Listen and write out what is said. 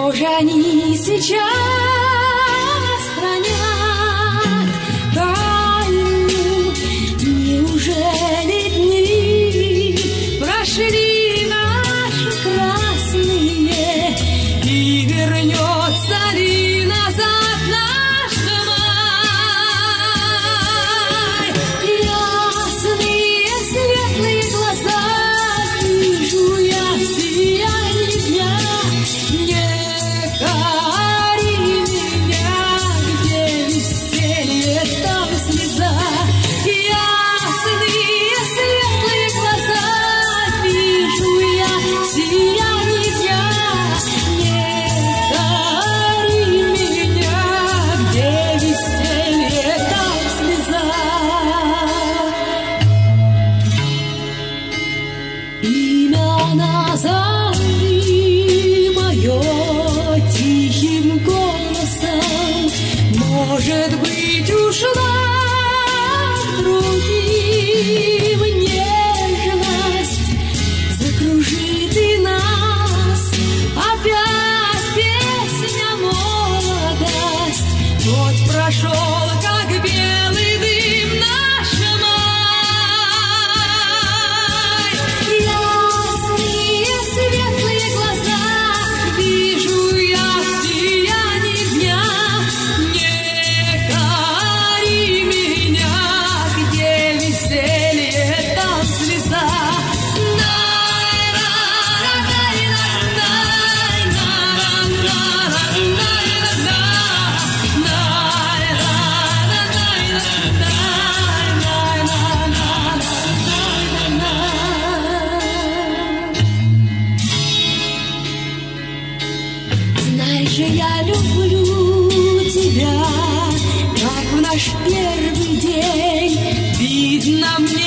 Что же они сейчас хранят тайну? Неужели дни прошли наши красные, и вернется ли назад наш май? Ясные светлые глаза вижу я в сиянии дня. Не кори меня, где веселье, там слеза. Ясные светлые глаза вижу я в сиянии дня. Не кори меня, где веселье, там слеза. Имя назови мое тихим голосом, может быть, ушла к другим. Нежность закружит и нас, опять песня молодость. Год прошел, как белый дым наш май. Ясные светлые глаза вижу я в сиянии дня. Не кори меня, где веселье, там слеза. Знай же, я люблю тебя, как в наш первый день. Видно мне